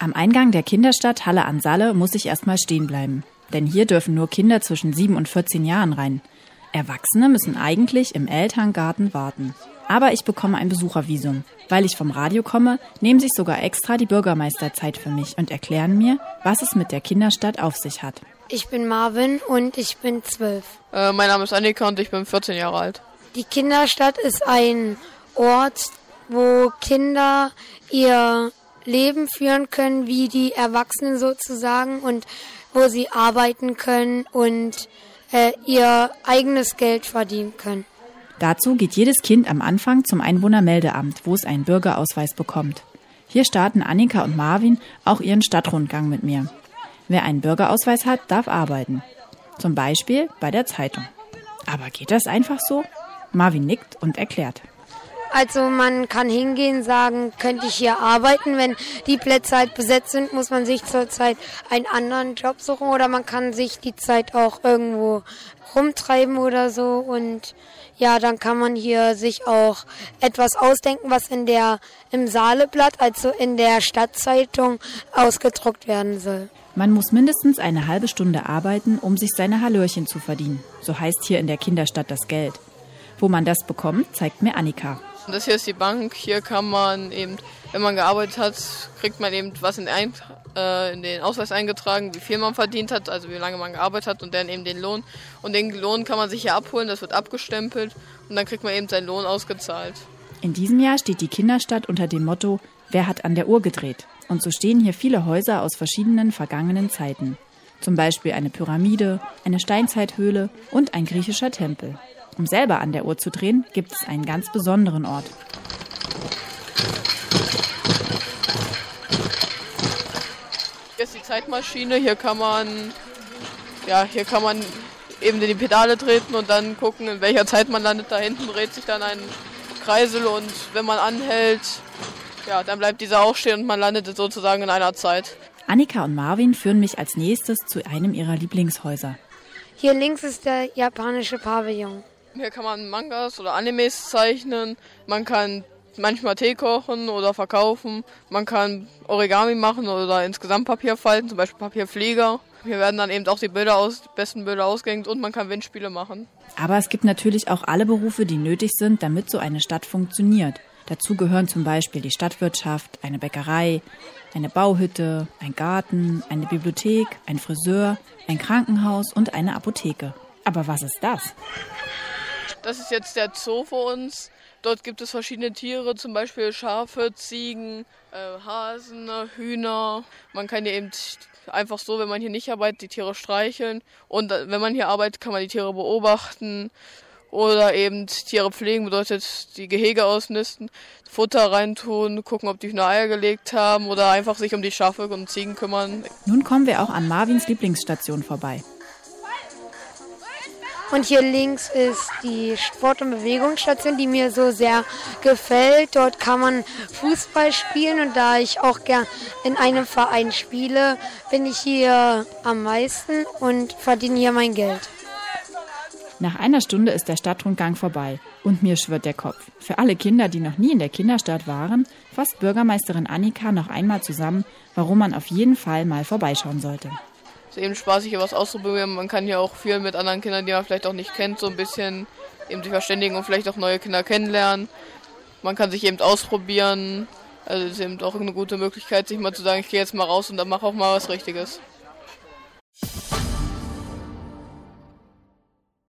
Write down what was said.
Am Eingang der Kinderstadt Halle an Saale muss ich erstmal stehen bleiben. Denn hier dürfen nur Kinder zwischen 7 und 14 Jahren rein. Erwachsene müssen eigentlich im Elterngarten warten. Aber ich bekomme ein Besuchervisum. Weil ich vom Radio komme, nehmen sich sogar extra die Bürgermeister Zeit für mich und erklären mir, was es mit der Kinderstadt auf sich hat. Ich bin Marvin und ich bin 12. Mein Name ist Annika und ich bin 14 Jahre alt. Die Kinderstadt ist ein Ort, wo Kinder ihr Leben führen können, wie die Erwachsenen sozusagen, und wo sie arbeiten können und ihr eigenes Geld verdienen können. Dazu geht jedes Kind am Anfang zum Einwohnermeldeamt, wo es einen Bürgerausweis bekommt. Hier starten Annika und Marvin auch ihren Stadtrundgang mit mir. Wer einen Bürgerausweis hat, darf arbeiten. Zum Beispiel bei der Zeitung. Aber geht das einfach so? Marvin nickt und erklärt. Also man kann hingehen, sagen, könnte ich hier arbeiten. Wenn die Plätze halt besetzt sind, muss man sich zurzeit einen anderen Job suchen. Oder man kann sich die Zeit auch irgendwo rumtreiben oder so. Und ja, dann kann man hier sich auch etwas ausdenken, was im Saaleblatt, also in der Stadtzeitung, ausgedruckt werden soll. Man muss mindestens eine halbe Stunde arbeiten, um sich seine Hallöchen zu verdienen. So heißt hier in der Kinderstadt das Geld. Wo man das bekommt, zeigt mir Annika. Das hier ist die Bank. Hier kann man eben, wenn man gearbeitet hat, kriegt man eben was in den Ausweis eingetragen, wie viel man verdient hat, also wie lange man gearbeitet hat, und dann eben den Lohn. Und den Lohn kann man sich hier abholen, das wird abgestempelt und dann kriegt man eben seinen Lohn ausgezahlt. In diesem Jahr steht die Kinderstadt unter dem Motto, wer hat an der Uhr gedreht? Und so stehen hier viele Häuser aus verschiedenen vergangenen Zeiten. Zum Beispiel eine Pyramide, eine Steinzeithöhle und ein griechischer Tempel. Um selber an der Uhr zu drehen, gibt es einen ganz besonderen Ort. Hier ist die Zeitmaschine, hier kann man eben in die Pedale treten und dann gucken, in welcher Zeit man landet. Da hinten dreht sich dann ein Kreisel und wenn man anhält, ja, dann bleibt dieser auch stehen und man landet sozusagen in einer Zeit. Annika und Marvin führen mich als nächstes zu einem ihrer Lieblingshäuser. Hier links ist der japanische Pavillon. Hier kann man Mangas oder Animes zeichnen, man kann manchmal Tee kochen oder verkaufen, man kann Origami machen oder insgesamt Papier falten, zum Beispiel Papierflieger. Hier werden dann eben auch die besten Bilder ausgehängt und man kann Windspiele machen. Aber es gibt natürlich auch alle Berufe, die nötig sind, damit so eine Stadt funktioniert. Dazu gehören zum Beispiel die Stadtwirtschaft, eine Bäckerei, eine Bauhütte, ein Garten, eine Bibliothek, ein Friseur, ein Krankenhaus und eine Apotheke. Aber was ist das? Das ist jetzt der Zoo für uns. Dort gibt es verschiedene Tiere, zum Beispiel Schafe, Ziegen, Hasen, Hühner. Man kann hier eben einfach so, wenn man hier nicht arbeitet, die Tiere streicheln. Und wenn man hier arbeitet, kann man die Tiere beobachten. Oder eben Tiere pflegen, bedeutet die Gehege ausmisten, Futter reintun, gucken, ob die Hühner Eier gelegt haben oder einfach sich um die Schafe und Ziegen kümmern. Nun kommen wir auch an Marvins Lieblingsstation vorbei. Und hier links ist die Sport- und Bewegungsstation, die mir so sehr gefällt. Dort kann man Fußball spielen und da ich auch gern in einem Verein spiele, bin ich hier am meisten und verdiene hier mein Geld. Nach einer Stunde ist der Stadtrundgang vorbei und mir schwirrt der Kopf. Für alle Kinder, die noch nie in der Kinderstadt waren, fasst Bürgermeisterin Annika noch einmal zusammen, warum man auf jeden Fall mal vorbeischauen sollte. Es ist eben spaßig, hier was auszuprobieren. Man kann hier auch viel mit anderen Kindern, die man vielleicht auch nicht kennt, so ein bisschen eben sich verständigen und vielleicht auch neue Kinder kennenlernen. Man kann sich eben ausprobieren. Also es ist eben auch eine gute Möglichkeit, sich mal zu sagen, ich gehe jetzt mal raus und dann mache auch mal was Richtiges.